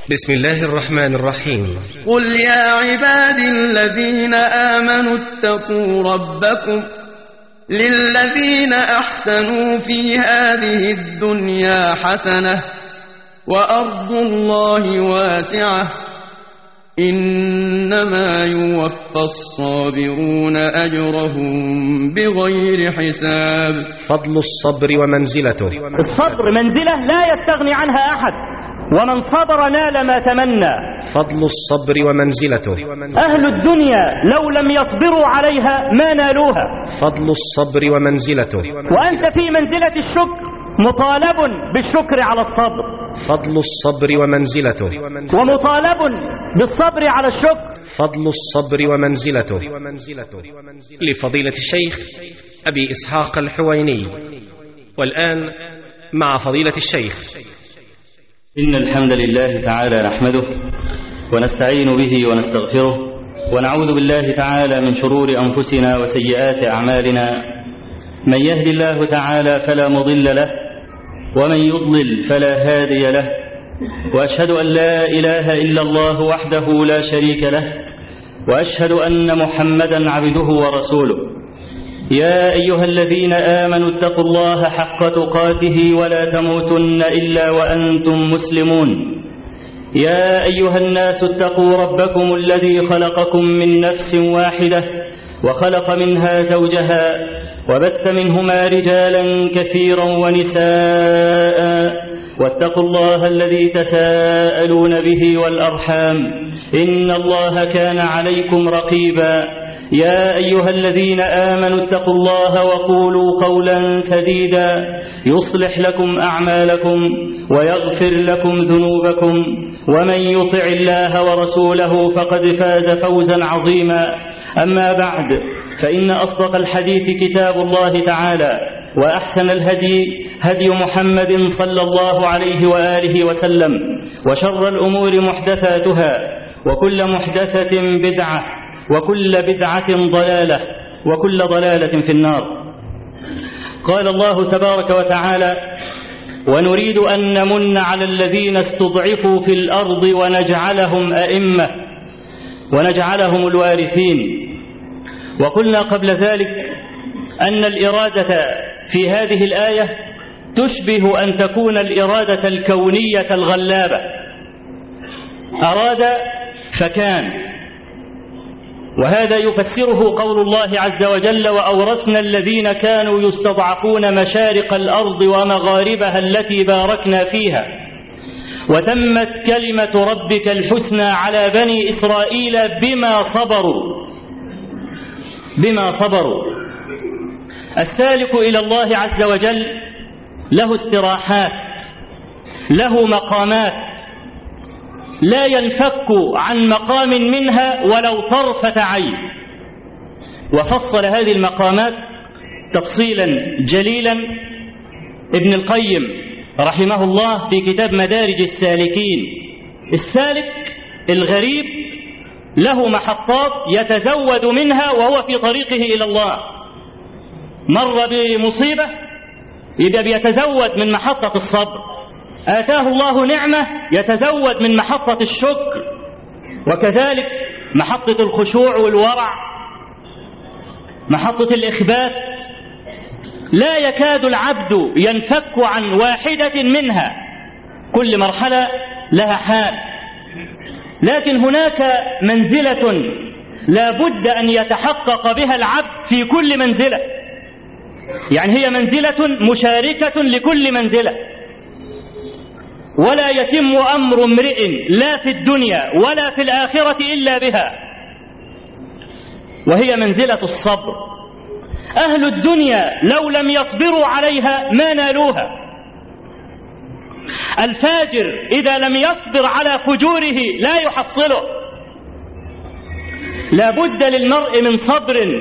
بسم الله الرحمن الرحيم. قل يا عبادي الذين آمنوا اتقوا ربكم للذين أحسنوا في هذه الدنيا حسنة وأرض الله واسعة إنما يوفى الصابرون أجرهم بغير حساب. فضل الصبر ومنزلته. الصبر منزلة لا يستغني عنها أحد، ومن صبر نال ما تمنى. فضل الصبر ومنزلته. أهل الدنيا لو لم يصبروا عليها ما نالوها. فضل الصبر ومنزلته. وأنت في منزلة الشكر مطالب بالشكر على الصبر. فضل الصبر ومنزلته. ومطالب بالصبر على الشكر. فضل الصبر ومنزلته. لفضيلة الشيخ أبي إسحاق الحويني. والآن مع فضيلة الشيخ. إن الحمد لله تعالى نحمده ونستعين به ونستغفره ونعوذ بالله تعالى من شرور أنفسنا وسيئات أعمالنا. من يهد الله تعالى فلا مضل له ومن يضلل فلا هادي له، وأشهد أن لا إله إلا الله وحده لا شريك له، وأشهد أن محمدا عبده ورسوله. يا أيها الذين آمنوا اتقوا الله حق تقاته ولا تموتن إلا وأنتم مسلمون. يا أيها الناس اتقوا ربكم الذي خلقكم من نفس واحدة وخلق منها زوجها وبث منهما رجالا كثيرا ونساء، واتقوا الله الذي تساءلون به والأرحام إن الله كان عليكم رقيبا. يا أيها الذين آمنوا اتقوا الله وقولوا قولا سديدا يصلح لكم أعمالكم ويغفر لكم ذنوبكم، ومن يطع الله ورسوله فقد فاز فوزا عظيما. أما بعد، فإن أصدق الحديث كتاب الله تعالى، وأحسن الهدي هدي محمد صلى الله عليه وآله وسلم، وشر الأمور محدثاتها، وكل محدثة بدعة، وكل بدعة ضلالة، وكل ضلالة في النار. قال الله تبارك وتعالى: ونريد أن نمن على الذين استضعفوا في الأرض ونجعلهم أئمة ونجعلهم الوارثين. وقلنا قبل ذلك أن الإرادة في هذه الآية تشبه أن تكون الإرادة الكونية الغلابة. أراد فكان، وهذا يفسره قول الله عز وجل: وأورثنا الذين كانوا يستضعفون مشارق الأرض ومغاربها التي باركنا فيها وتمت كلمة ربك الحسنى على بني إسرائيل بما صبروا. السالك إلى الله عز وجل له استراحات، له مقامات، لا ينفك عن مقام منها ولو طرفة عين. وفصل هذه المقامات تفصيلا جليلا ابن القيم رحمه الله في كتاب مدارج السالكين. السالك الغريب له محطات يتزود منها وهو في طريقه إلى الله. مر بمصيبة يبقى بيتزود من محطة الصبر، آتاه الله نعمة يتزود من محطة الشكر، وكذلك محطة الخشوع والورع، محطة الإخبات. لا يكاد العبد ينفك عن واحدة منها، كل مرحلة لها حال. لكن هناك منزلة لا بد أن يتحقق بها العبد في كل منزلة، يعني هي منزلة مشاركة لكل منزلة، ولا يتم أمر امرئ لا في الدنيا ولا في الآخرة إلا بها، وهي منزلة الصبر. أهل الدنيا لو لم يصبروا عليها ما نالوها. الفاجر إذا لم يصبر على فجوره لا يحصله. لا بد للمرء من صبر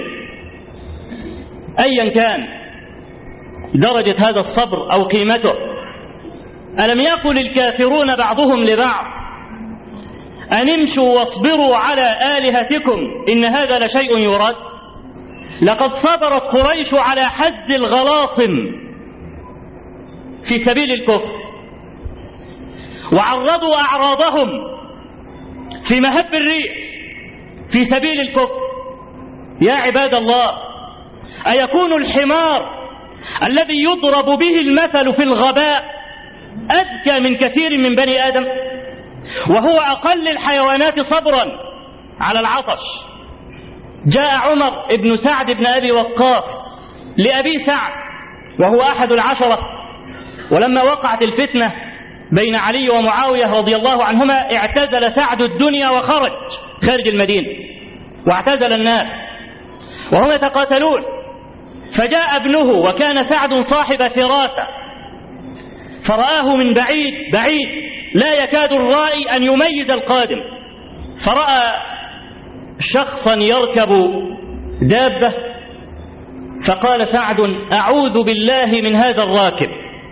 أيا كان درجة هذا الصبر أو قيمته. ألم يقل الكافرون بعضهم لبعض: أن امشوا واصبروا على آلهتكم إن هذا لشيء يراد. لقد صبرت قريش على حز الغلاصم في سبيل الكفر، وعرضوا أعراضهم في مهب الريح في سبيل الكفر. يا عباد الله، أيكون الحمار الذي يضرب به المثل في الغباء أذكى من كثير من بني آدم، وهو أقل الحيوانات صبرا على العطش؟ جاء عمر بن سعد بن أبي وقاص لأبي سعد وهو أحد العشرة، ولما وقعت الفتنة بين علي ومعاوية رضي الله عنهما اعتزل سعد الدنيا وخرج خارج المدينة واعتزل الناس وهم يتقاتلون. فجاء ابنه وكان سعد صاحب فراسة فرآه من بعيد بعيد لا يكاد الرائي أن يميز القادم، فرأى شخصا يركب دابة فقال سعد أعوذ بالله من هذا الراكب.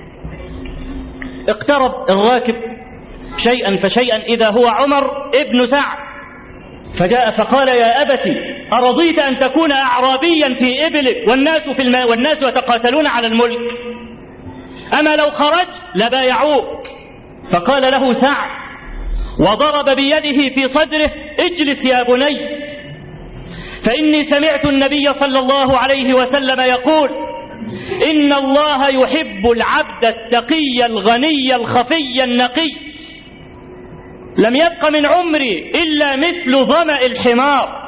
اقترب الراكب شيئا فشيئا إذا هو عمر ابن سعد، فجاء فقال يا أبتي أرضيت أن تكون أعرابيا في إبلك والناس يتقاتلون على الملك؟ أما لو خرج لبايعوك. فقال له سعد وضرب بيده في صدره اجلس يا بني، فإني سمعت النبي صلى الله عليه وسلم يقول إن الله يحب العبد التقي الغني الخفي النقي. لم يبق من عمري إلا مثل ظمأ الحمار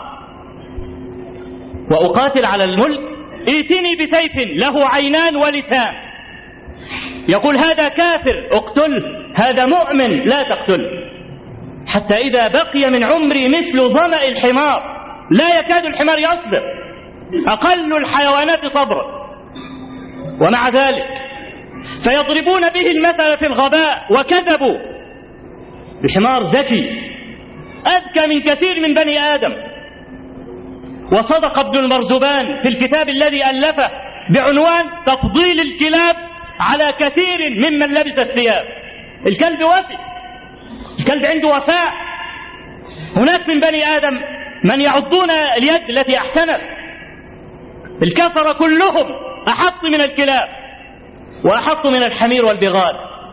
وأقاتل على الملك؟ ائتني بسيف له عينان ولسان. يقول هذا كافر اقتله، هذا مؤمن لا تقتله. حتى إذا بقي من عمري مثل ظمأ الحمار، لا يكاد الحمار يصبر، أقل الحيوانات صبرا، ومع ذلك فيضربون به المثل في الغباء وكذبوا. الحمار ذكي أذكى من كثير من بني آدم. وصدق ابن المرزبان في الكتاب الذي ألفه بعنوان تفضيل الكلاب على كثير ممن لبس الثياب. الكلب وفي، الكلب عنده وفاء. هناك من بني آدم من يعضون اليد التي أحسنت. الكفر كلهم أحط من الكلاب وأحط من الحمير والبغال.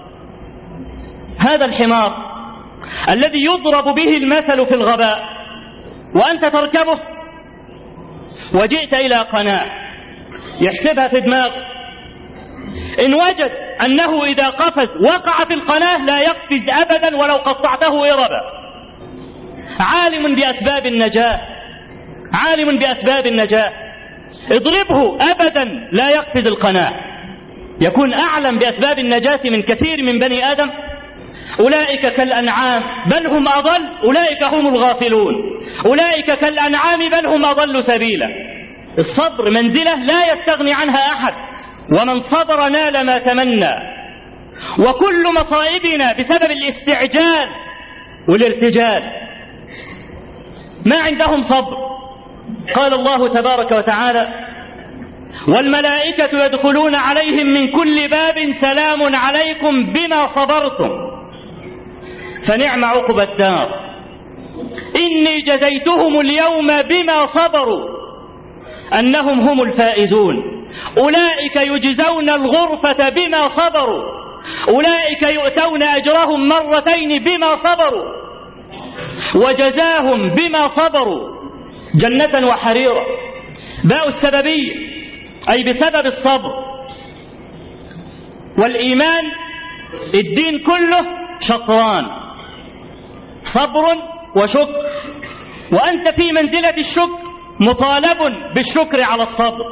هذا الحمار الذي يضرب به المثل في الغباء وأنت تركبه، وجئت إلى قناة يحسبها في دماغه، إن وجد أنه إذا قفز وقع في القناة لا يقفز أبدا ولو قطعته إربا. عالم بأسباب النجاة، عالم بأسباب النجاة، اضربه أبدا لا يقفز القناة. يكون أعلم بأسباب النجاة من كثير من بني آدم. أولئك كالأنعام بل هم أضل، أولئك هم الغافلون، أولئك كالأنعام بل هم أضل سبيلا. الصبر منزلة لا يستغني عنها أحد، ومن صبر نال ما تمنى. وكل مصائبنا بسبب الاستعجال والارتجال. ما عندهم صبر. قال الله تبارك وتعالى والملائكة يدخلون عليهم من كل باب سلام عليكم بما صبرتم فنعم عقبى الدار إني جزيتهم اليوم بما صبروا أنهم هم الفائزون أولئك يجزون الغرفة بما صبروا أولئك يؤتون أجرهم مرتين بما صبروا وجزاهم بما صبروا جنة وحريرا. باء السببية أي بسبب الصبر. والإيمان الدين كله شطران، صبر وشكر، وأنت في منزلة الشكر مطالب بالشكر على الصبر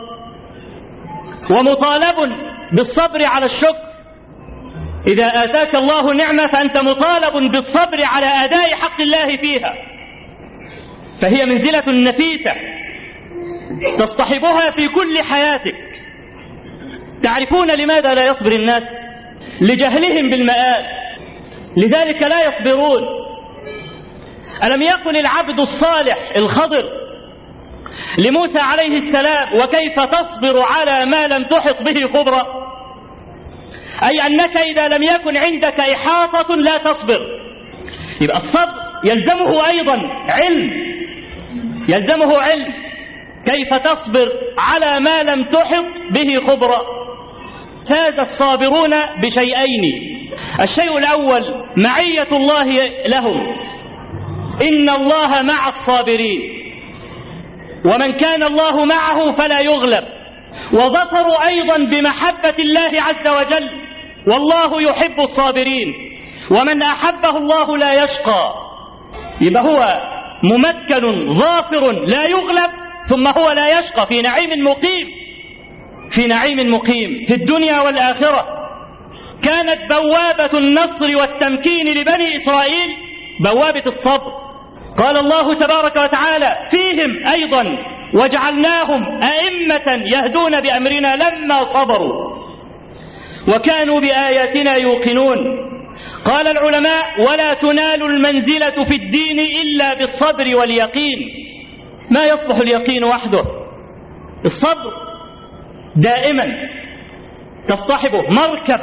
ومطالب بالصبر على الشكر. إذا آتاك الله نعمة فأنت مطالب بالصبر على أداء حق الله فيها، فهي منزلة نفيسة تصطحبها في كل حياتك. تعرفون لماذا لا يصبر الناس؟ لجهلهم بالمآل، لذلك لا يصبرون. ألم يقل العبد الصالح الخضر لموسى عليه السلام وكيف تصبر على ما لم تحط به خبرا؟ أي أنك إذا لم يكن عندك إحاطة لا تصبر. يبقى الصبر يلزمه أيضا علم، يلزمه علم كيف تصبر على ما لم تحط به خبرا. فاز الصابرون بشيئين: الشيء الأول معية الله لهم، إن الله مع الصابرين، ومن كان الله معه فلا يغلب. وظفروا أيضا بمحبة الله عز وجل، والله يحب الصابرين، ومن أحبه الله لا يشقى. يبقى هو ممكن ظافر لا يغلب، ثم هو لا يشقى، في نعيم مقيم، في نعيم مقيم في الدنيا والآخرة. كانت بوابة النصر والتمكين لبني إسرائيل بوابة الصبر. قال الله تبارك وتعالى فيهم أيضا: وجعلناهم أئمة يهدون بأمرنا لما صبروا وكانوا بآياتنا يوقنون. قال العلماء: ولا تنال المنزلة في الدين إلا بالصبر واليقين. ما يصلح اليقين وحده، الصبر دائما تصطحبه مركب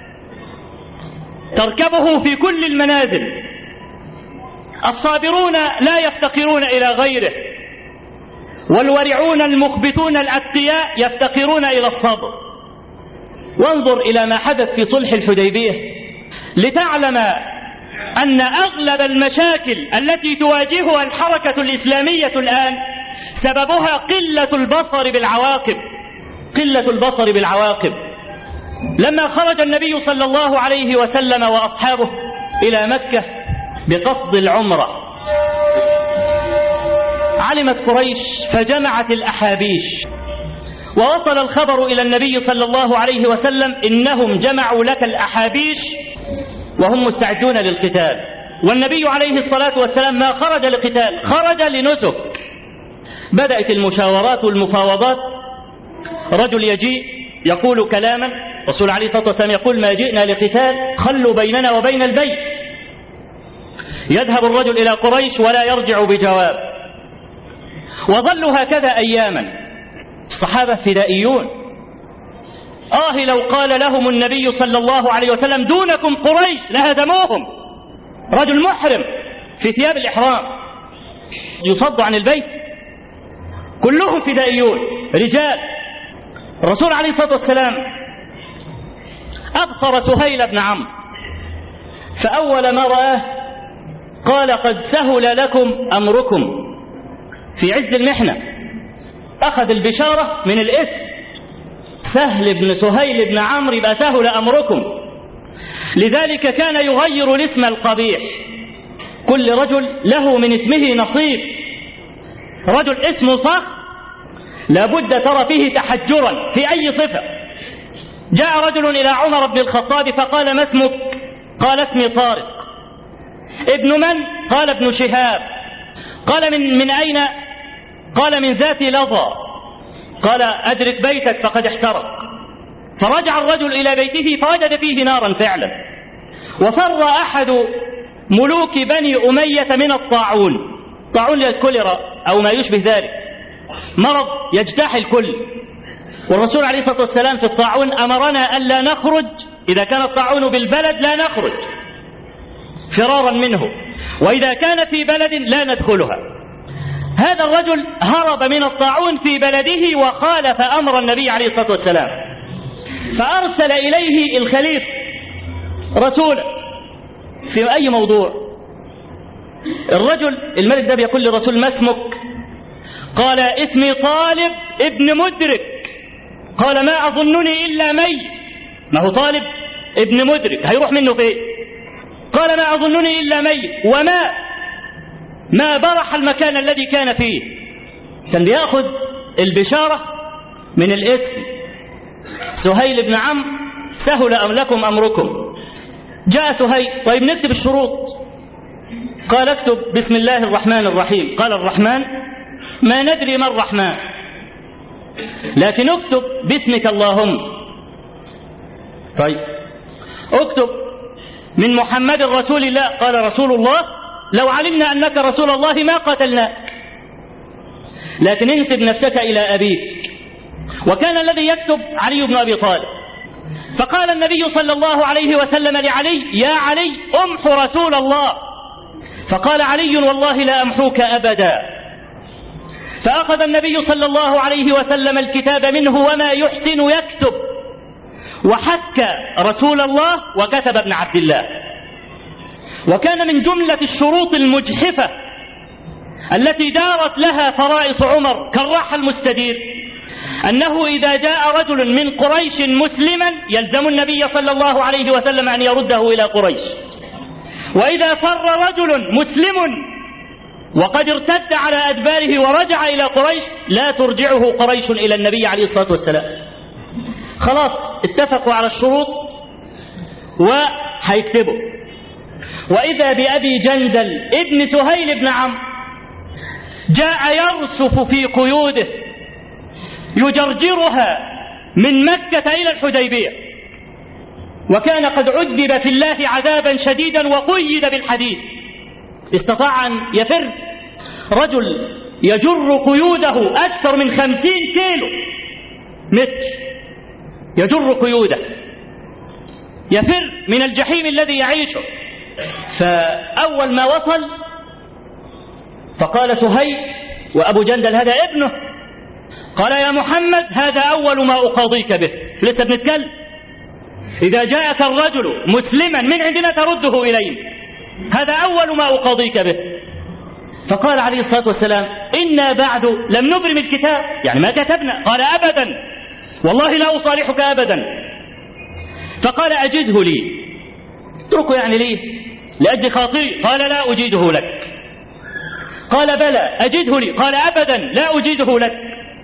تركبه في كل المنازل. الصابرون لا يفتقرون إلى غيره، والورعون المخبتون الأتقياء يفتقرون إلى الصبر. وانظر إلى ما حدث في صلح الحديبية لتعلم أن أغلب المشاكل التي تواجهها الحركة الإسلامية الآن سببها قلة البصر بالعواقب، قلة البصر بالعواقب. لما خرج النبي صلى الله عليه وسلم وأصحابه إلى مكة بقصد العمرة، علمت قريش فجمعت الأحابيش، ووصل الخبر إلى النبي صلى الله عليه وسلم: إنهم جمعوا لك الأحابيش وهم مستعدون للقتال. والنبي عليه الصلاة والسلام ما خرج لقتال، خرج لنسك. بدأت المشاورات والمفاوضات. رجل يجيء يقول كلاما، الرسول عليه الصلاة والسلام يقول: ما جئنا لقتال، خلوا بيننا وبين البيت. يذهب الرجل إلى قريش ولا يرجع بجواب. وظلوا هكذا أياما. الصحابة فدائيون. لو قال لهم النبي صلى الله عليه وسلم: دونكم قريش، لهدموهم. رجل محرم في ثياب الإحرام يصد عن البيت. كلهم فدائيون رجال. الرسول عليه الصلاة والسلام أبصر سهيل بن عمرو، فأول ما رآه قال: قد سهل لكم أمركم. في عز المحنة أخذ البشارة من الاسم، سهل بن سهيل بن عمرو، يبقى سهل أمركم. لذلك كان يغير الاسم القبيح. كل رجل له من اسمه نصيب. رجل اسمه صخر لابد ترى فيه تحجرا في أي صفة. جاء رجل إلى عمر بن الخطاب فقال: ما اسمك؟ قال: اسمي طارق. ابن من؟ قال: ابن شهاب. قال: من أين؟ قال: من ذات لظى. قال: أدرك بيتك فقد احترق. فرجع الرجل إلى بيته فوجد فيه نارا فعلا. وفر أحد ملوك بني أمية من الطاعون. طاعون الكوليرا أو ما يشبه ذلك، مرض يجتاح الكل. والرسول عليه الصلاة والسلام في الطاعون أمرنا ألا نخرج، إذا كان الطاعون بالبلد لا نخرج فرارا منه، وإذا كان في بلد لا ندخلها. هذا الرجل هرب من الطاعون في بلده وخالف أمر النبي عليه الصلاة والسلام، فأرسل إليه الخليفة رسولا في أي موضوع. الرجل الملك ده بيقول للرسول: ما اسمك؟ قال: اسمي طالب ابن مدرك. قال: ما أظنني إلا ميت. ما هو طالب ابن مدرك، هيروح منه فين؟ قال: ما أظنني إلا ميت. ما برح المكان الذي كان فيه. كان بيأخذ البشارة من الاسم. سهيل بن عمرو سهل لكم أمركم. جاء سهيل: طيب نكتب الشروط. قال: اكتب بسم الله الرحمن الرحيم. قال: الرحمن؟ ما ندري ما الرحمن، لكن اكتب باسمك اللهم. طيب اكتب من محمد رسول الله. قال: رسول الله؟ لو علمنا أنك رسول الله ما قتلناك، لكن انسب نفسك إلى أبيك. وكان الذي يكتب علي بن أبي طالب. فقال النبي صلى الله عليه وسلم لعلي: يا علي أمح رسول الله. فقال علي: والله لا أمحوك أبدا. فأخذ النبي صلى الله عليه وسلم الكتاب منه وما يحسن يكتب، وحك رسول الله وكتب ابن عبد الله. وكان من جملة الشروط المجحفة التي دارت لها فرائص عمر كالراحة المستدير أنه إذا جاء رجل من قريش مسلما يلزم النبي صلى الله عليه وسلم أن يرده إلى قريش، وإذا فر رجل مسلم وقد ارتد على أدباره ورجع إلى قريش لا ترجعه قريش إلى النبي عليه الصلاة والسلام. خلاص اتفقوا على الشروط وهيكتبوا. وإذا بأبي جندل ابن سهيل بن عمرو جاء يرسف في قيوده يجرجرها من مكة إلى الحديبية، وكان قد عذب في الله عذابا شديدا وقيد بالحديد. استطاع أن يفر رجل يجر قيوده أكثر من 50 كيلو متر، يجر قيوده يفر من الجحيم الذي يعيشه. فأول ما وصل فقال سهيل وأبو جندل هذا ابنه، قال يا محمد هذا أول ما أقاضيك به. لسه بنتكلم، إذا جاءك الرجل مسلما من عندنا ترده إليه، هذا أول ما أقاضيك به. فقال عليه الصلاة والسلام إنا بعد لم نبرم الكتاب، يعني ما كتبنا. قال أبدا والله لا أصالحك أبدا. فقال أجده لي، اتركه يعني لي لأجل خاطري. قال لا أجيده لك. قال بلى أجده لي. قال أبدا لا أجيده لك.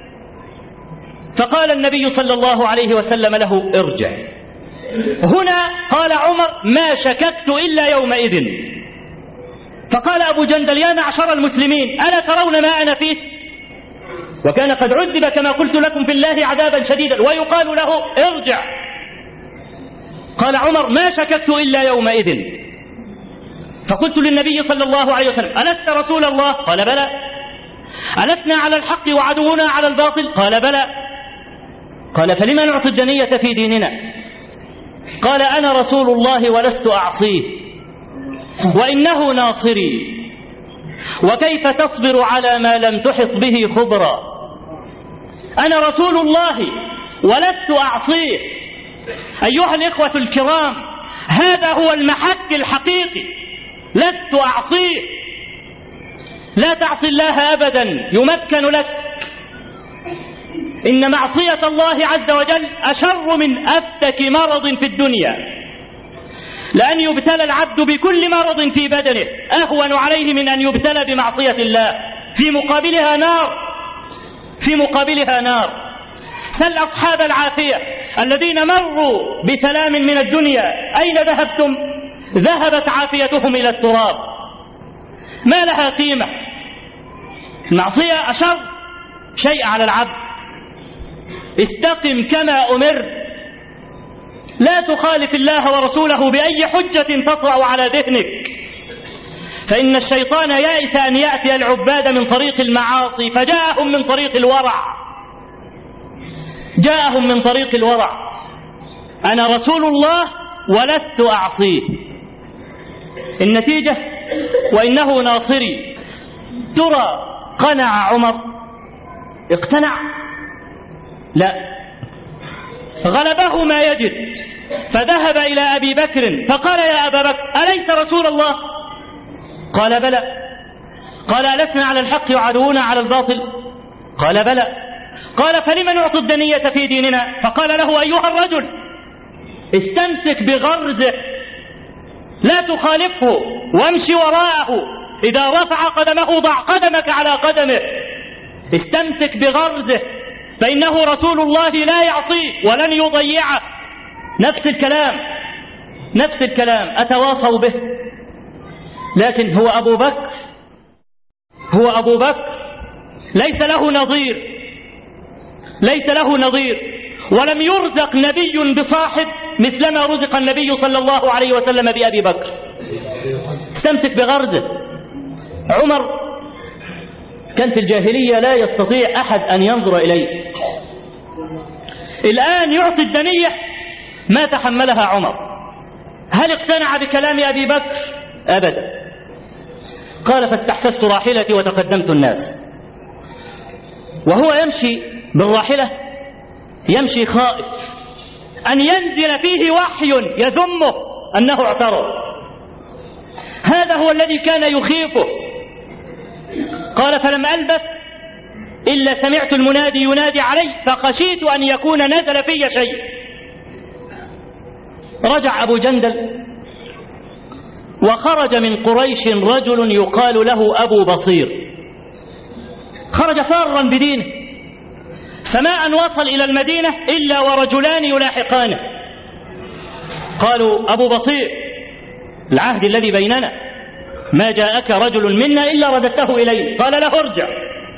فقال النبي صلى الله عليه وسلم له ارجع. هنا قال عمر ما شككت إلا يومئذ. فقال أبو جندل يا معشر المسلمين ألا ترون ما أنا فيه؟ وكان قد عذب كما قلت لكم في الله عذابا شديدا ويقال له ارجع. قال عمر ما شككت إلا يومئذ. فقلت للنبي صلى الله عليه وسلم ألست رسول الله؟ قال بلى. ألسنا على الحق وعدونا على الباطل؟ قال بلى. قال فلما نعطي الدنية في ديننا؟ قال أنا رسول الله ولست أعصيه وإنه ناصري، وكيف تصبر على ما لم تحط به خبرا؟ أنا رسول الله ولست أعصيه. أيها الإخوة الكرام هذا هو المحك الحقيقي، لست أعصيه. لا تعصي الله أبدا يمكن لك. إن معصية الله عز وجل أشر من أفتك مرض في الدنيا، لأن يبتلى العبد بكل مرض في بدنه أهون عليه من أن يبتلى بمعصية الله، في مقابلها نار، في مقابلها نار. سل أصحاب العافية الذين مروا بسلام من الدنيا أين ذهبتم؟ ذهبت عافيتهم إلى التراب، ما لها قيمة. المعصية أشر شيء على العبد. استقم كما أمر، لا تخالف الله ورسوله بأي حجة تطرأ على ذهنك، فإن الشيطان يائس أن يأتي العباد من طريق المعاصي فجاءهم من طريق الورع، جاءهم من طريق الورع. أنا رسول الله ولست أعصيه. النتيجة وإنه ناصري. ترى قنع عمر؟ اقتنع؟ لا، غلبه ما يجد، فذهب إلى أبي بكر فقال يا أبا بكر أليس رسول الله؟ قال بلى. قال ألسنا على الحق وعدونا على الباطل؟ قال بلى. قال فلما نعطي الدنية في ديننا؟ فقال له أيها الرجل استمسك بغرزه، لا تخالفه وامشي وراءه، إذا رفع قدمه ضع قدمك على قدمه، استمسك بغرزه فإنه رسول الله لا يعصيه ولن يضيعه. نفس الكلام، نفس الكلام أتواصوا به. لكن هو أبو بكر، هو أبو بكر ليس له نظير، ليس له نظير، ولم يرزق نبي بصاحب مثلما رزق النبي صلى الله عليه وسلم بأبي بكر. استمسك بغرزه. عمر كان في الجاهلية لا يستطيع أحد أن ينظر إليه، الآن يعطي الدنية ما تحملها عمر. هل اقتنع بكلام أبي بكر؟ أبدا. قال فاستحسست راحلتي وتقدمت الناس. وهو يمشي بالراحلة يمشي خائف أن ينزل فيه وحي يذمه أنه اعترض. هذا هو الذي كان يخيفه. قال فلم ألبث إلا سمعت المنادي ينادي علي فخشيت أن يكون نزل في شيء. رجع أبو جندل وخرج من قريش رجل يقال له أبو بصير، خرج فارا بدينه، فما أن وصل إلى المدينة إلا ورجلان يلاحقانه قالوا أبو بصير العهد الذي بيننا ما جاءك رجل منا إلا رددته إليه. قال له ارجع.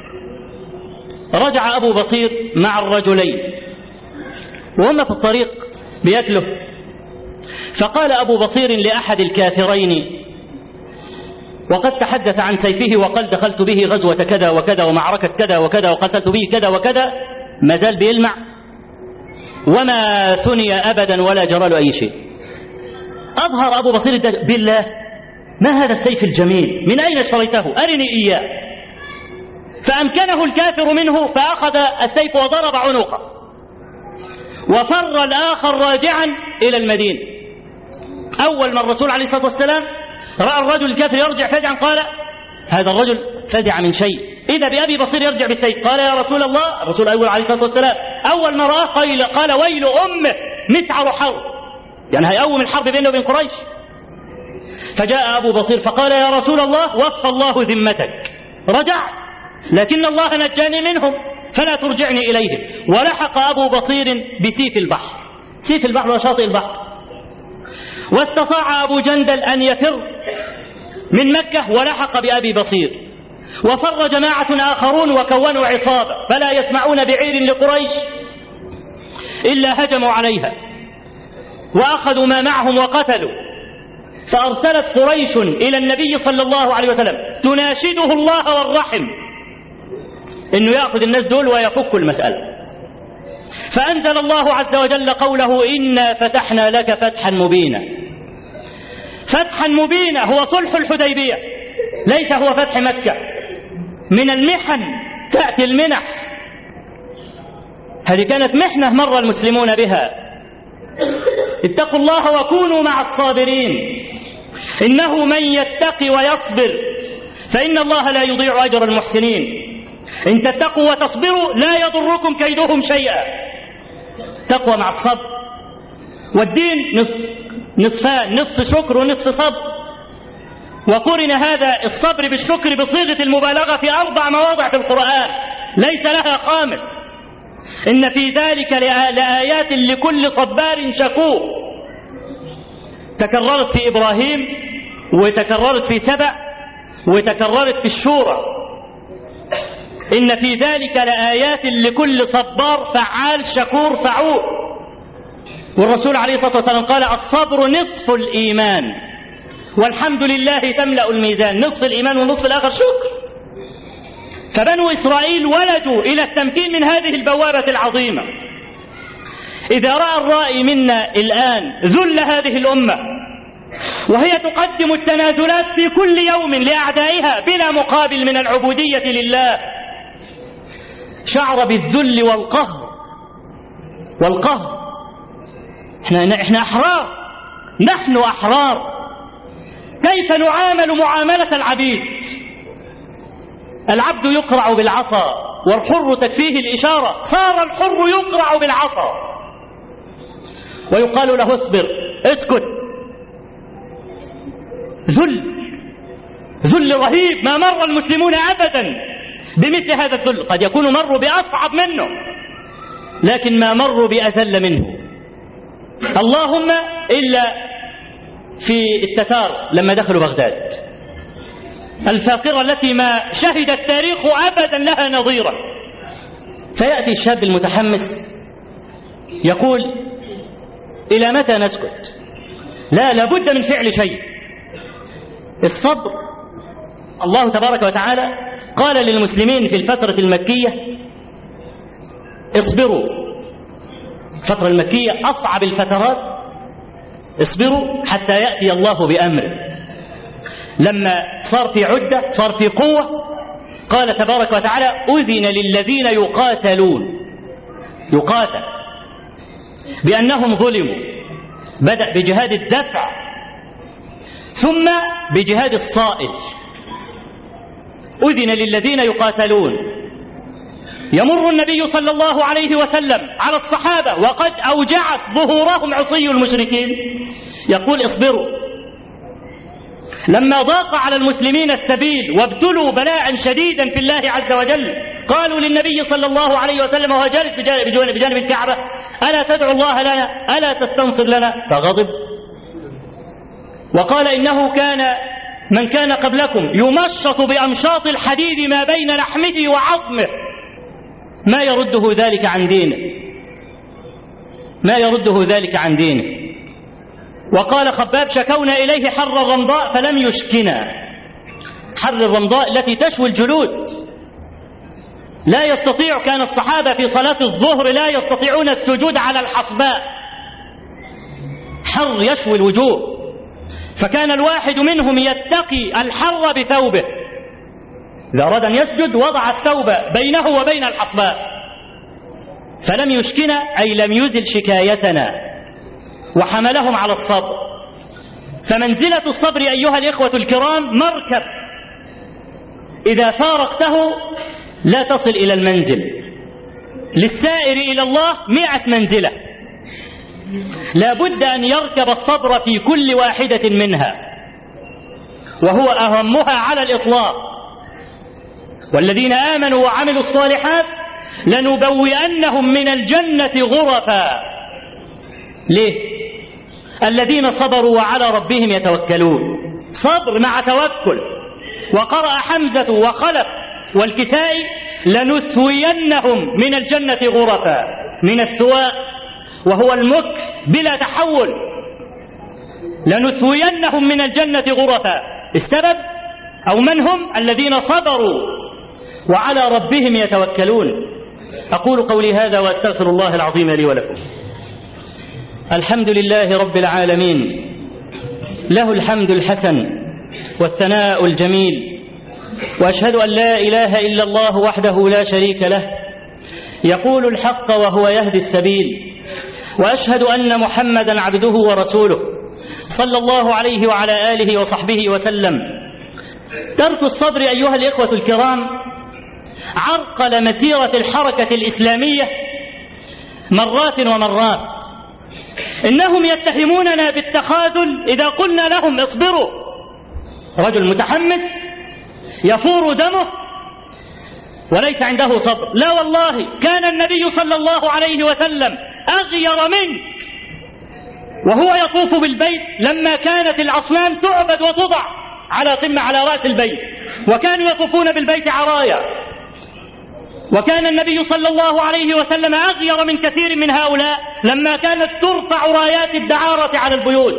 رجع أبو بصير مع الرجلين وهم في الطريق بيأكلوا، فقال أبو بصير لأحد الكافرين وقد تحدث عن سيفه وقال دخلت به غزوة كذا وكذا ومعركة كذا وكذا وقتلت به كذا وكذا، ما زال بيلمع وما ثني أبدا ولا جرى له أي شيء. أظهر أبو بصير بالله ما هذا السيف الجميل، من أين اشتريته؟ أرني إياه. فأمكنه الكافر منه فأخذ السيف وضرب عنقه، وفر الآخر راجعا إلى المدينة. أول ما الرسول عليه الصلاة والسلام رأى الرجل الكافر يرجع فزعا قال هذا الرجل فزع من شيء، إذا بأبي بصير يرجع بالسيف. قال يا رسول الله، الرسول الأول عليه الصلاة والسلام أول ما رأى قال ويل أمه مسعر حرب، يعني هيقوم الحرب بينه وبين قريش. فجاء أبو بصير فقال يا رسول الله وفى الله ذمتك، رجع لكن الله نجاني منهم فلا ترجعني إليهم. ولحق أبو بصير بسيف البحر، سيف البحر وشاطئ البحر، واستطاع أبو جندل أن يفر من مكة ولحق بأبي بصير، وفر جماعة آخرون وكونوا عصابة فلا يسمعون بعير لقريش إلا هجموا عليها وأخذوا ما معهم وقتلوا. فأرسلت قريش إلى النبي صلى الله عليه وسلم تناشده الله والرحم إنه يأخذ الناس دول ويفك المسألة. فأنزل الله عز وجل قوله إنا فتحنا لك فتحا مبينا. فتحا مبينا هو صلح الحديبية، ليس هو فتح مكة. من المحن تأتي المنح، هذه كانت محنة مر المسلمون بها. اتقوا الله وكونوا مع الصابرين، إنه من يتقي ويصبر فإن الله لا يضيع أجر المحسنين. إن تتقوا وتصبروا لا يضركم كيدهم شيئا. تقوى مع الصبر، والدين نصفان، نصف شكر ونصف صبر. وقرن هذا الصبر بالشكر بصيغة المبالغة في 4 مواضع في القرآن ليس لها خامس. إن في ذلك لآيات لكل صبار شكور. تكررت في إبراهيم وتكررت في سبأ وتكررت في الشورى. إن في ذلك لآيات لكل صبار فعال شكور فعول. والرسول عليه الصلاة والسلام قال الصبر نصف الإيمان والحمد لله تملأ الميزان. نصف الإيمان ونصف الآخر شكر. فبنو إسرائيل ولدوا إلى التمكين من هذه البوابة العظيمة. إذا رأى الرائي منا الآن ذل هذه الأمة وهي تقدم التنازلات في كل يوم لأعدائها بلا مقابل من العبودية لله، شعر بالذل والقهر. احنا أحرار، نحن أحرار. كيف نعامل معاملة العبيد؟ العبد يقرع بالعصا والحر تكفيه الإشارة. صار الحر يقرع بالعصا ويقال له اصبر اسكت. ذل رهيب ما مر المسلمون أبدا بمثل هذا الذل. قد يكون مروا بأصعب منه لكن ما مروا بأذل منه. اللهم إلا في التتار لما دخلوا بغداد، الفاقرة التي ما شهد التاريخ أبدا لها نظيرة. فيأتي الشاب المتحمس يقول إلى متى نسكت؟ لابد من فعل شيء. الصبر. الله تبارك وتعالى قال للمسلمين في الفترة المكية اصبروا. الفترة المكية أصعب الفترات، اصبروا حتى يأتي الله بأمره. لما صار في عدة صار في قوة قال تبارك وتعالى أذن للذين يقاتل بأنهم ظلموا. بدأ بجهاد الدفع ثم بجهاد الصائل. أذن للذين يقاتلون. يمر النبي صلى الله عليه وسلم على الصحابة وقد أوجعت ظهورهم عصي المشركين، يقول اصبروا. لما ضاق على المسلمين السبيل وابتلوا بلاء شديدا في الله عز وجل، قالوا للنبي صلى الله عليه وسلم وهو جالس بجانب الكعبة: ألا تدعو الله لنا؟ ألا تستنصر لنا؟ فغضب وقال: إنه كان من كان قبلكم يمشط بأمشاط الحديد ما بين لحمه وعظمه، ما يرده ذلك عن دينه، ما يرده ذلك عن دينه. وقال خباب: شكونا إليه حر الرمضاء فلم يشكنا. حر الرمضاء التي تشوي الجلود، لا يستطيع، كان الصحابة في صلاة الظهر لا يستطيعون السجود على الحصباء، حر يشوي الوجوه، فكان الواحد منهم يتقي الحر بثوبه، إذا أراد أن يسجد وضع الثوب بينه وبين الحصباء. فلم يشكنا أي لم يزل شكايتنا، وحملهم على الصبر. فمنزلة الصبر أيها الإخوة الكرام مركب إذا فارقته لا تصل إلى المنزل. للسائر إلى الله 100 منزلة، لا بد أن يركب الصبر في كل واحدة منها، وهو أهمها على الإطلاق. والذين آمنوا وعملوا الصالحات لنبوئنهم من الجنة غرفا. ليه؟ الذين صبروا وعلى ربهم يتوكلون. صبر مع توكل. وقرأ حمزة وخلف والكسائي: لنسوينهم من الجنة غرفا، من السواء وهو المكث بلا تحول. لنسوينهم من الجنة غرفا. السبب أو من هم؟ الذين صبروا وعلى ربهم يتوكلون. أقول قولي هذا وأستغفر الله العظيم لي ولكم. الحمد لله رب العالمين، له الحمد الحسن والثناء الجميل، وأشهد أن لا إله إلا الله وحده لا شريك له، يقول الحق وهو يهدي السبيل، وأشهد أن محمدا عبده ورسوله صلى الله عليه وعلى آله وصحبه وسلم. ترك الصبر أيها الإخوة الكرام عرقل مسيرة الحركة الإسلامية مرات ومرات. إنهم يتهموننا بالتخاذل إذا قلنا لهم اصبروا. رجل متحمس يفور دمه وليس عنده صبر. لا والله، كان النبي صلى الله عليه وسلم أغير منك وهو يطوف بالبيت لما كانت الأصنام تعبد وتضع على قمة على رأس البيت، وكانوا يطوفون بالبيت عرايا. وكان النبي صلى الله عليه وسلم أغير من كثير من هؤلاء لما كانت ترفع رايات الدعارة على البيوت،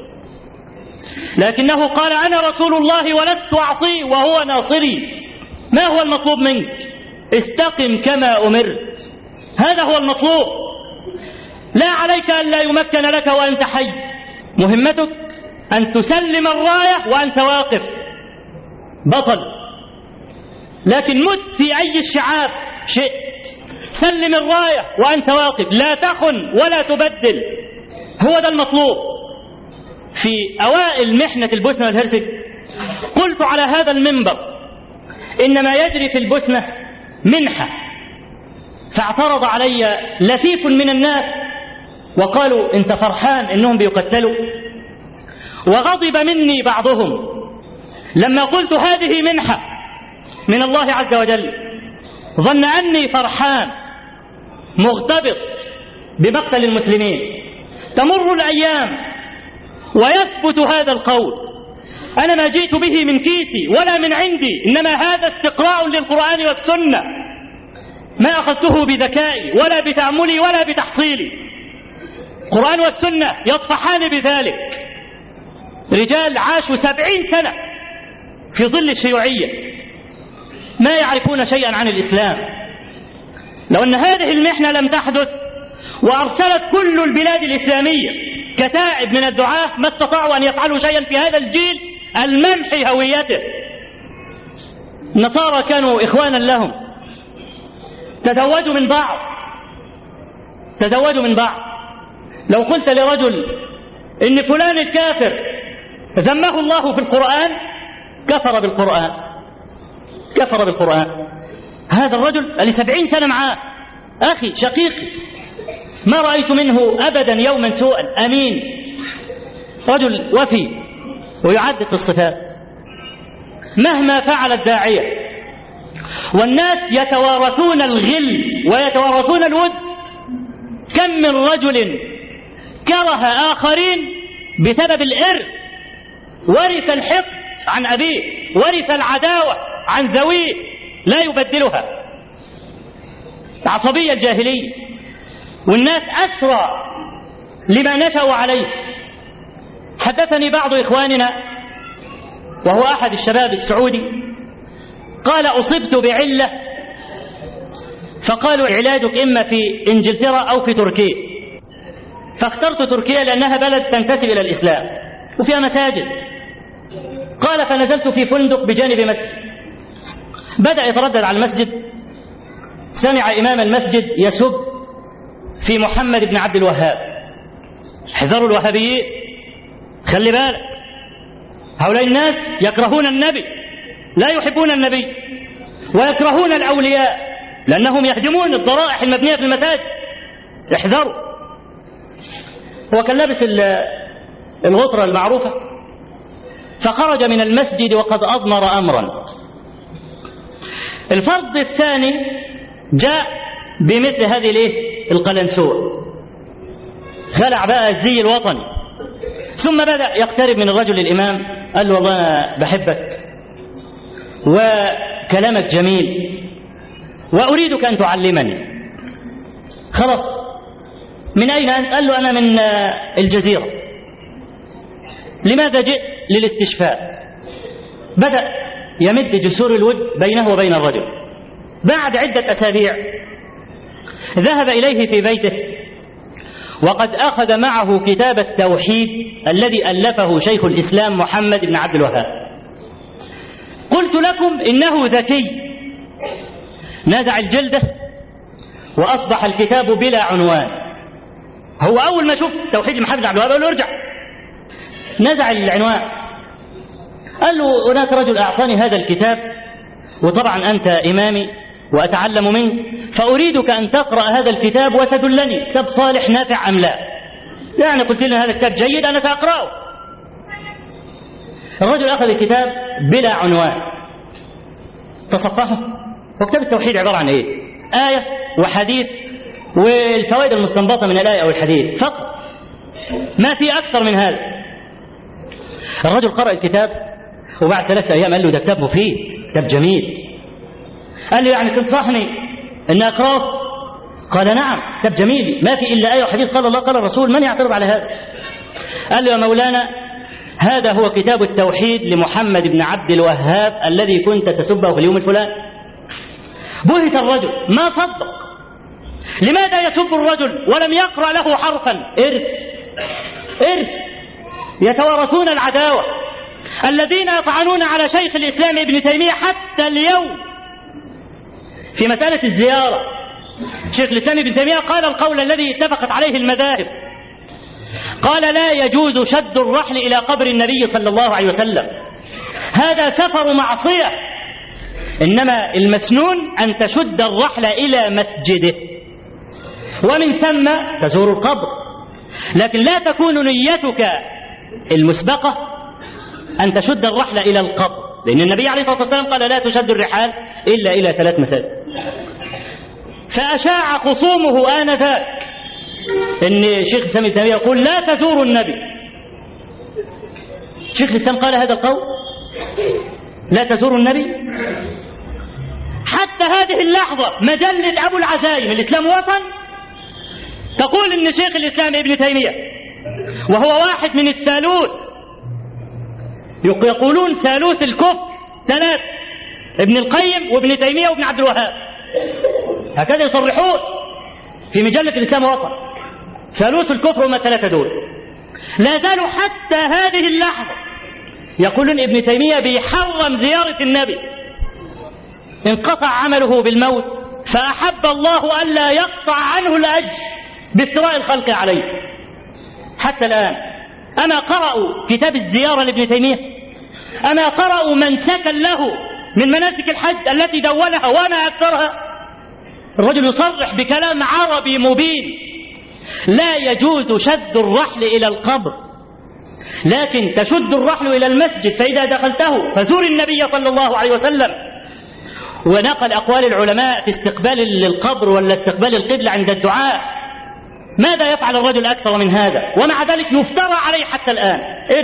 لكنه قال: أنا رسول الله ولست أعصيه وهو ناصري. ما هو المطلوب منك؟ استقم كما أمرت، هذا هو المطلوب. لا عليك أن لا يمكن لك وأنت حي، مهمتك أن تسلم الراية وأنت واقف بطل. لكن مت في أي الشعاب شئت، سلم الراية وأنت واقف، لا تخن ولا تبدل، هو ده المطلوب. في أوائل محنة البوسنة والهرسك قلت على هذا المنبر إن ما يجري في البوسنة منحة، فاعترض علي لفيف من الناس وقالوا: أنت فرحان إنهم بيقتلوا؟ وغضب مني بعضهم لما قلت هذه منحة من الله عز وجل، ظن أني فرحان مغتبط بمقتل المسلمين. تمر الأيام ويثبت هذا القول. أنا ما جئت به من كيسي ولا من عندي، إنما هذا استقراء للقرآن والسنة، ما أخذته بذكائي ولا بتأملي ولا بتحصيلي. القرآن والسنة يصفحان بذلك. رجال عاشوا 70 سنة في ظل الشيوعية ما يعرفون شيئا عن الإسلام. لو أن هذه المحنة لم تحدث وأرسلت كل البلاد الإسلامية كتائب من الدعاة ما استطاعوا أن يفعلوا شيئا في هذا الجيل الممحي هويته. النصارى كانوا إخوانا لهم، تزوجوا من بعض. لو قلت لرجل إن فلان الكافر ذمه الله في القرآن، كفر بالقرآن، كفر بالقرآن. هذا الرجل اللي 70 سنة معاه، أخي شقيقي، ما رأيت منه أبدا يوما سوءا، أمين، رجل وفي ويعدد الصفات مهما فعل الداعية. والناس يتوارثون الغل ويتوارثون الود. كم من رجل كره آخرين بسبب الإرث، ورث الحقد عن أبيه، ورث العداوة عن ذويه، لا يبدلها، العصبية الجاهلية. والناس أسرى لما نشأوا عليه. حدثني بعض إخواننا وهو أحد الشباب السعودي، قال أصبت بعلة، فقالوا علاجك إما في إنجلترا أو في تركيا، فاخترت تركيا لأنها بلد تنتسب إلى الإسلام وفيها مساجد. قال فنزلت في فندق بجانب مسجد، بدأ يتردد على المسجد، سمع إمام المسجد يسب في محمد بن عبد الوهاب. احذروا الوهابيين، خلي بالك، هؤلاء الناس يكرهون النبي، لا يحبون النبي، ويكرهون الأولياء لأنهم يهدمون الضرائح المبنية في المساجد. احذروا. هو كان لابس الغطرة المعروفة، فخرج من المسجد وقد أضمر أمرا. الفرد الثاني جاء بمثل هذه القلنسوة، خلع بقى الزي الوطني، ثم بدأ يقترب من الرجل الإمام، قال له والله أنا بحبك وكلامك جميل وأريدك أن تعلمني. خلاص، من أين أنت؟ قال له أنا من الجزيرة. لماذا جئت؟ للاستشفاء. بدأ يمد جسور الود بينه وبين الرجل. بعد عدة أسابيع ذهب إليه في بيته وقد أخذ معه كتاب التوحيد الذي ألفه شيخ الإسلام محمد بن عبد الوهاب. قلت لكم إنه ذكي، نزع الجلدة وأصبح الكتاب بلا عنوان. هو أول ما شوف توحيد محمد بن عبد الوهاب قال له ارجع، نزع العنوان. قال له هناك رجل أعطاني هذا الكتاب، وطبعا أنت إمامي وأتعلم منك، فأريدك أن تقرأ هذا الكتاب وتدلني كتاب صالح نافع أم لا. يعني قلت لنا هذا الكتاب جيد، أنا سأقرأه. الرجل أخذ الكتاب بلا عنوان، تصفحه. وكتاب التوحيد عبارة عن إيه؟ آية وحديث والفوائد المستنبطة من الآية أو الحديث فقط، ما في أكثر من هذا. الرجل قرأ الكتاب وبعد 3 أيام قال له ده كتاب مفيد، كتاب جميل. قال له يعني تنصحني أن أقرأه؟ قال نعم، كتاب جميل، ما في إلا آية وحديث قال الله قال الرسول، من يعترض على هذا؟ قال له يا مولانا هذا هو كتاب التوحيد لمحمد بن عبد الوهاب الذي كنت تسبه في اليوم الفلاني. بهت الرجل، ما صدق. لماذا يسب الرجل ولم يقرأ له حرفا؟ إرث، يتوارثون العداوة. الذين يطعنون على شيخ الإسلام ابن تيمية حتى اليوم في مسألة الزيارة، شيخ الإسلام ابن تيمية قال القول الذي اتفقت عليه المذاهب، قال لا يجوز شد الرحل إلى قبر النبي صلى الله عليه وسلم، هذا سفر معصية، إنما المسنون أن تشد الرحل إلى مسجده ومن ثم تزور القبر، لكن لا تكون نيتك المسبقة أن تشد الرحل إلى القبر، لأن النبي عليه الصلاة والسلام قال لا تشد الرحال إلا إلى 3 مساجد. فأشاع خصومه آنذاك إن شيخ الإسلام ابن تيمية يقول لا تزوروا النبي. شيخ الإسلام قال هذا القول، لا تزوروا النبي. حتى هذه اللحظة مجلة أبو العزايم الإسلام وطن تقول إن شيخ الإسلام ابن تيمية وهو واحد من الثالوث، يقولون ثالوث الكفر 3، ابن القيم وابن تيمية وابن عبد الوهاب، هكذا يصرحون في مجلة الإسلام وطن، ثالوث الكفر هم 3 دول. لا زالوا حتى هذه اللحظة يقولون ابن تيمية بيحرم زيارة النبي، انقطع عمله بالموت فأحب الله ألا يقطع عنه الأجر بافتراء الخلق عليه. حتى الآن أما قرأوا كتاب الزيارة لابن تيمية؟ أما قرأوا منسكا له من مناسك الحج التي دونها وما أكثرها؟ الرجل يصرح بكلام عربي مبين: لا يجوز شد الرحل إلى القبر، لكن تشد الرحل إلى المسجد، فإذا دخلته فزور النبي صلى الله عليه وسلم. ونقل أقوال العلماء في استقبال القبر ولا استقبال القبلة عند الدعاء. ماذا يفعل الرجل أكثر من هذا؟ ومع ذلك يفترى عليه حتى الآن.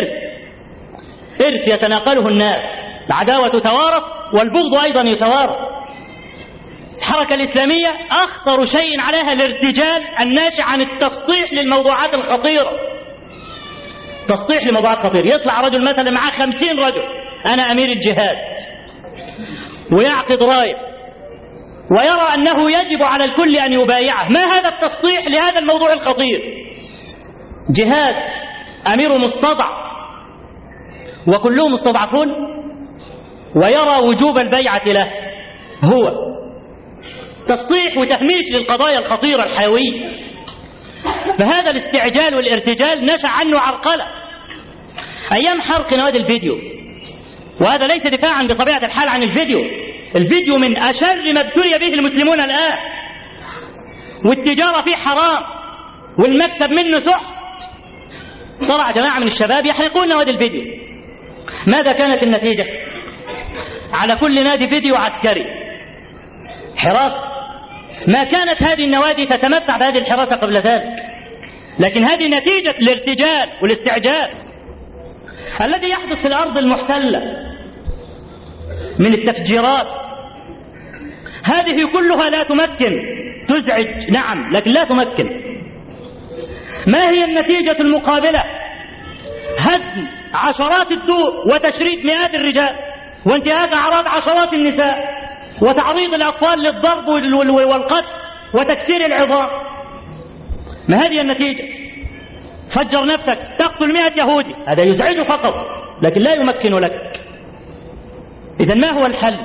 إرث يتناقله الناس، العداوة تتوارث والبغض أيضا يتوارث. الحركة الإسلامية أخطر شيء عليها الارتجال الناشئ عن التسطيح للموضوعات الخطيرة. تسطيح لموضوعات خطيرة. يطلع رجل مثلا معاه 50 رجل: أنا أمير الجهاد، ويعقد راية ويرى أنه يجب على الكل أن يبايعه. ما هذا التسطيح لهذا الموضوع الخطير؟ جهاد، أمير مستضعف وكلهم مستضعفون، ويرى وجوب البيعة له. هو تسطيح وتهميش للقضايا الخطيرة الحيوية. فهذا الاستعجال والارتجال نشأ عنه عرقلة. أيام حرق نوادي الفيديو، وهذا ليس دفاعا بطبيعة الحال عن الفيديو من أشر ما ابتلي به المسلمون الآن، والتجارة فيه حرام والمكسب منه سحت. طلع جماعة من الشباب يحرقون نوادي الفيديو. ماذا كانت النتيجة؟ على كل نادي فيديو عسكري، حراسة. ما كانت هذه النوادي تتمتع بهذه الحراسة قبل ذلك، لكن هذه نتيجة الارتجال والاستعجال الذي يحدث في الأرض المحتلة من التفجيرات. هذه كلها لا تمكن، تزعج نعم، لكن لا تمكن. ما هي النتيجة المقابلة؟ هدم عشرات الدور وتشريد مئات الرجال وانتهاك أعراض عشرات النساء وتعريض الأطفال للضرب والقتل وتكسير العظام. ما هذه النتيجة؟ فجر نفسك تقتل 100 يهودي، هذا يزعج فقط لكن لا يمكن لك. إذن ما هو الحل؟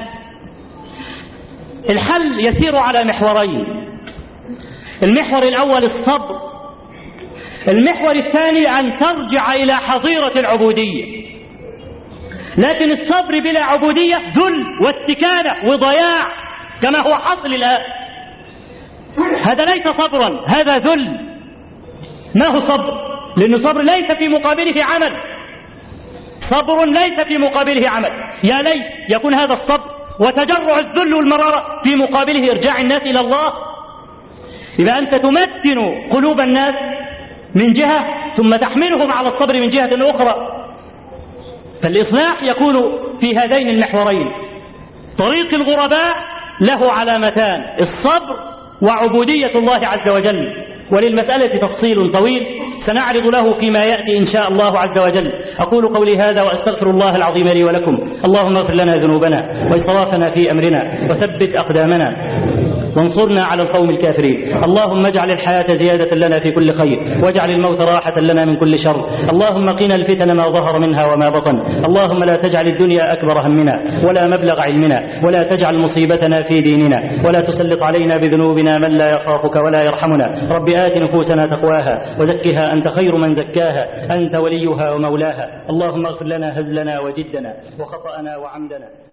الحل يسير على محورين: المحور الأول الصبر، المحور الثاني أن ترجع إلى حظيرة العبودية. لكن الصبر بلا عبودية ذل واستكانة وضياع كما هو حاصل الآن. هذا ليس صبرا، هذا ذل. ما هو صبر؟ لأن الصبر ليس في مقابله عمل. صبر ليس في مقابله عمل. يا ليت يكون هذا الصبر وتجرع الذل والمرارة في مقابله إرجاع الناس إلى الله. إذا أنت تمتن قلوب الناس من جهة ثم تحملهم على الصبر من جهة أخرى. فالإصلاح يكون في هذين المحورين. طريق الغرباء له علامتان: الصبر وعبودية الله عز وجل. وللمسألة تفصيل طويل سنعرض له فيما يأتي إن شاء الله عز وجل. أقول قولي هذا وأستغفر الله العظيم لي ولكم. اللهم اغفر لنا ذنوبنا وإسرافنا في أمرنا وثبت أقدامنا وانصرنا على القوم الكافرين. اللهم اجعل الحياة زيادة لنا في كل خير، واجعل الموت راحة لنا من كل شر. اللهم قنا الفتن ما ظهر منها وما بطن. اللهم لا تجعل الدنيا أكبر همنا ولا مبلغ علمنا، ولا تجعل مصيبتنا في ديننا، ولا تسلط علينا بذنوبنا من لا يخافك ولا يرحمنا. رب آت نفوسنا تقواها وزكها أنت خير من زكاها، أنت وليها ومولاها. اللهم اغفر لنا هزلنا وجدنا وخطأنا وعمدنا.